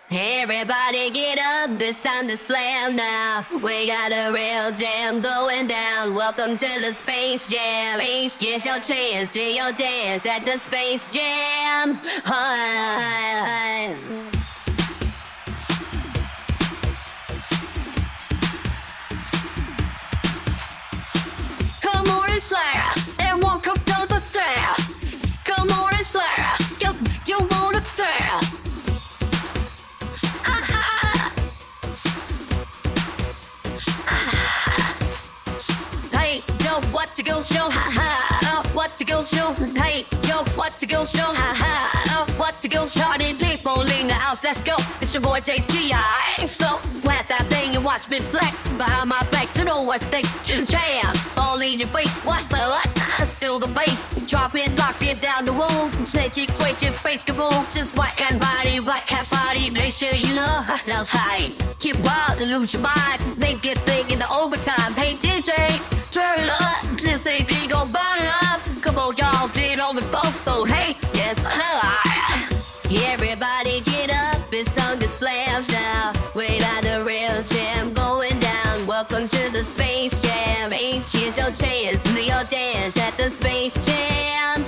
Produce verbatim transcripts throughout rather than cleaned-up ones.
Everybody get up, it's time to slam now. We got a real jam going down. Welcome to the Space Jam. Each here's your chance, do your dance at the Space Jam. Hi. Come on and Slayer, and walk up to the town. Come on and Slayer, you, you wanna tell. Hey, yo, what to go show, ha ha, oh, what to go show, hey, yo, what to go show, ha ha, oh, what to go show, party people in the house, let's go, it's your boy J G I, so, where's that thing you watch me flex, behind my back, to know what's the jam, all in your face, what's the, what's still the bass, drop it, lock it down the wall, say you quit your face, kaboom, just white and body, black cat body, make sure you know, love high, keep wild and lose your mind, they get big in the overtime, hey D J, turn it up, this A D gon' burn it up. Come on, y'all, did on the phone, so hey, yes, hi. Everybody get up, it's time to slam now. We got the real jam going down. Welcome to the Space Jam. Each here's your chance, do your dance at the Space Jam.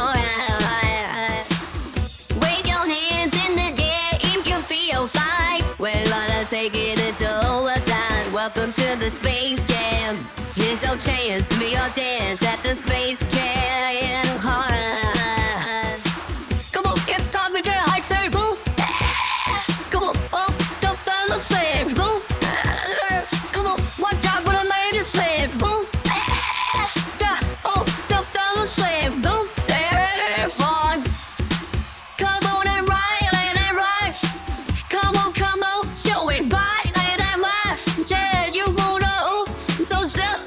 Alright. Wave your hands in the air if you feel fine. We're gonna take it into overtime. Welcome to the Space Jam. Here's your chance, be your dance at the Space Jam. Alright. Come on, it's time to get high table. Come on, oh, the fellas say boom. Come on, watch out for the ladies say boom. Yeah, oh, the fellas say boom. They're fun. Come on and ride, let it ride. Come on, come on, show it by, let it ride. Yeah, you wanna, oh, so shut.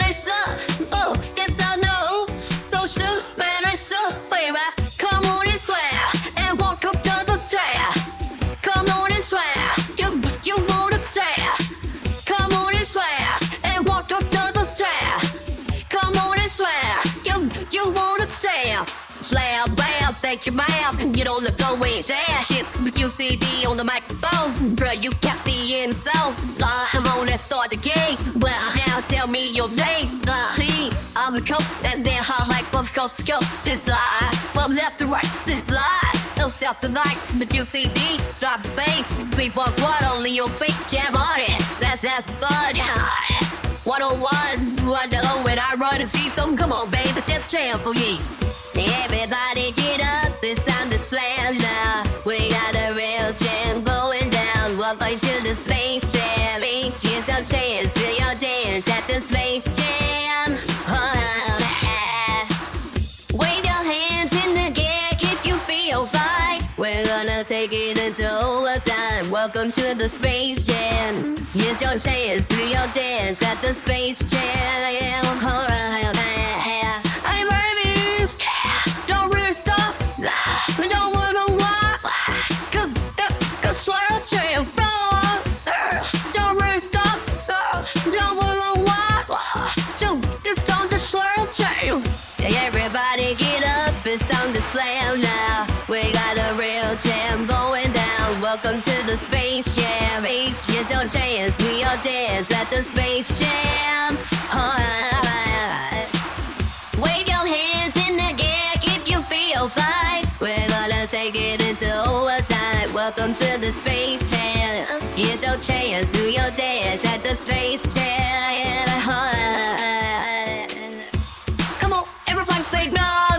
Oh, yes I know. So shoot, man, I shoot, baby. Come on and swear, and walk up to the chair. Come on and swear, you you wanna tear. Come on and swear, and walk up to the chair. Come on and swear, you you wanna tear. Slam, bam, thank you, ma'am. You don't look no way, yeah. It's U C D on the microphone. Bro, you got the end zone. Uh, come on, let's start the game. Well, now tell me your name. Uh, I'm the coach, and then hard like from coast to coast. Just slide, from left to right, just slide. No self denial, but U C D, drop the bass. We walk one, only your feet, jam on it. That's that's fun, yeah. one oh one, one oh, when I run the street, so come on, baby, just jam for ye. Everybody get up, it's time to slam now. We got a real jam going down. Welcome to the Space Jam. Each here's your chance, do your dance at the Space Jam. Wave your hands in the air if you feel fine. We're gonna take it into overtime. Welcome to the Space Jam. Here's your chance, do your dance at the Space Jam. Alright, hey baby, don't really stop. We don't wanna walk, cause, cause swear I'll jam from. Don't really stop, don't wanna walk. So this time to swear I'll jam. Everybody get up, it's time to slam now. We got a real jam going down. Welcome to the Space Jam. Each here's your chance, do your dance at the Space Jam. Alright. Wave your hands in the air if you feel fine. We're gonna take it into overtime. Welcome to the Space Jam. Here's your chance, do your dance at the Space Jam. Come on, everybody say no.